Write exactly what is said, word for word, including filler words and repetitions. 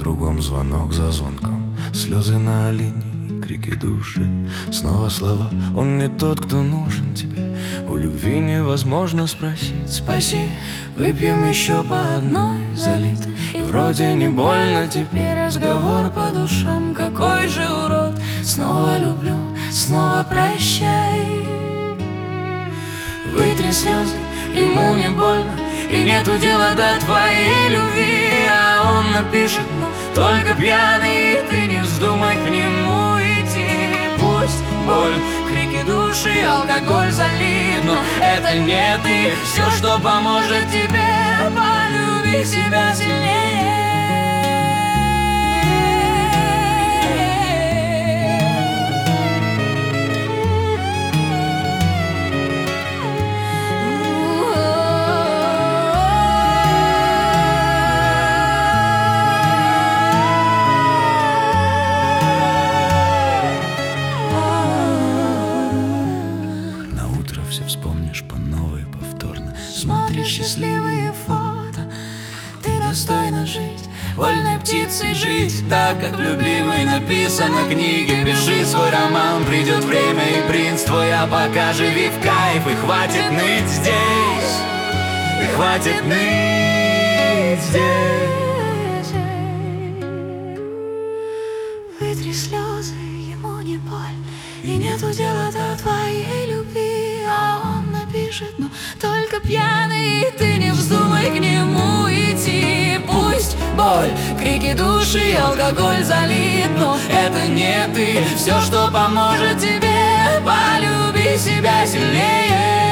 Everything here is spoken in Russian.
Кругом звонок за звонком, слезы на линии, крики души. Снова слова: он не тот, кто нужен тебе. У любви невозможно спросить: спаси, выпьем еще по одной залитой. И вроде не больно теперь, разговор по душам. Какой же урод, снова люблю, снова прощай. Вытри слезы, ему не больно, и нету дела до твоей любви. А он напишет: ну, только пьяный, и ты не вздумай к нему идти. Пусть боль, крики души, алкоголь залит, но это не ты. Все, что поможет тебе, полюби себя сильнее. Все вспомнишь по новой, повторно. Смотри счастливые фото. Ты достойна жить, вольной птицей жить, так как любимый написано в книге. Пиши свой роман, придет время, и принц твой. А пока живи в кайф, и хватит ныть здесь, и хватит ныть здесь. Вытри слезы, ему не боль, и нету дела до твоей любви. А он напишет: ну, только пьяный, и ты не вздумай к нему идти. Пусть боль, крики души, алкоголь залит, но это не ты. Все, что поможет тебе, полюби себя сильнее.